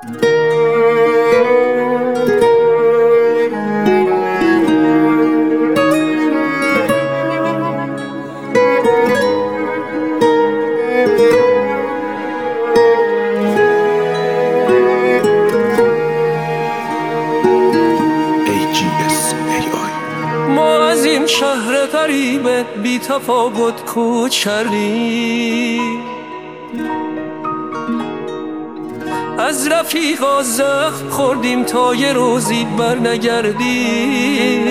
ما از این شهر غریب بی تفاوت کوچ کردیم، از رفیقا زخم خوردیم تا یه روزی بر نگردیم.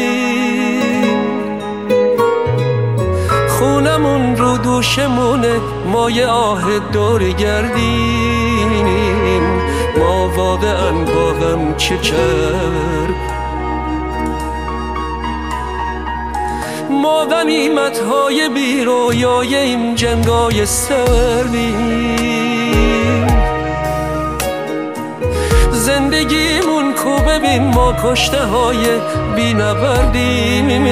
خونمون رو دوشمونه، ما یه آه دور گردیم. ما واقعا با هم چه کرد؟ ما غنیمت‌های بی رویای این جنگای سردیم. زندگیمون کو ببین، ما کشته های بی نبردیم.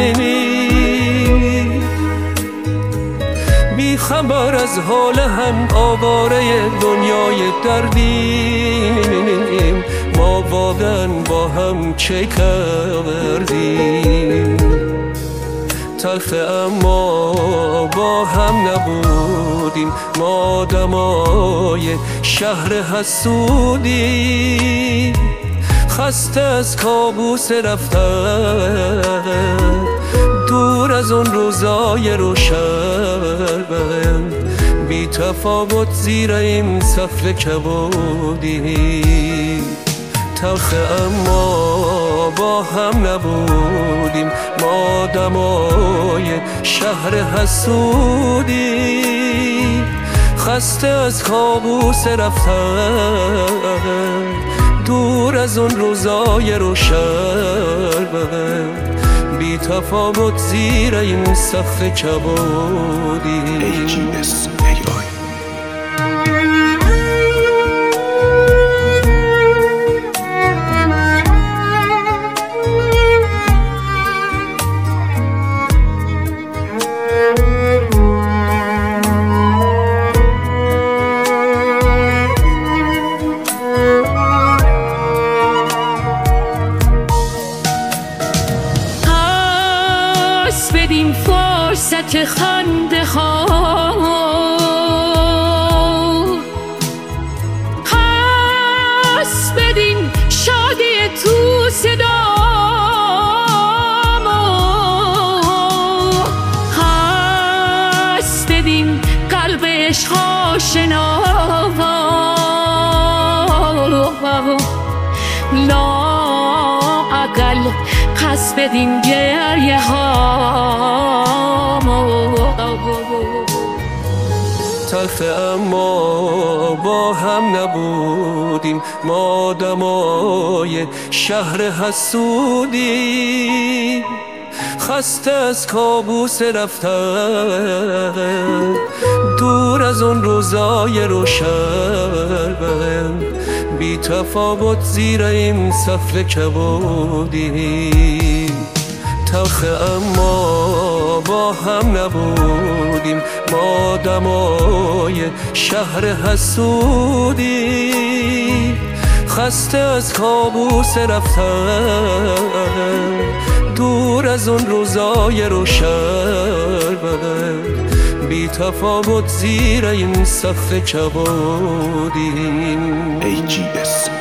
بی خبر از حال هم، آواره دنیای دردیم. ما واقعا با هم چه کردیم؟ تلخ اما با هم نبودیم، ما دمای شهر حسودیم. خسته از کابوس رفتن، دور از اون روزای روشن. بی تفاوت زیر این سقف کبودیم. تلخ اما با هم نبودیم، ما دمای شهر حسودیم. خسته از کابوس رفتن، دور از اون روزای روشن. بی تفاوت زیر این سقف کبودیم. بدیم فرصت خنده ها، حس بدیم شادی تو صدا، حس بدیم قلب عشق آشنا. لااقل پس بدیم گریه ها. تلخ اما با هم نبودیم، ما دمای شهر حسودیم. خسته از کابوس رفتن، دور از اون روزای روشن. بی تفاوت زیر این سقف کبودیم. تلخ اما با هم نبودیم، ما دمای شهر حسودیم. خسته از کابوس رفتن، دور از اون روزای روشن. بی تفاوت زیر این سقف کبودیم.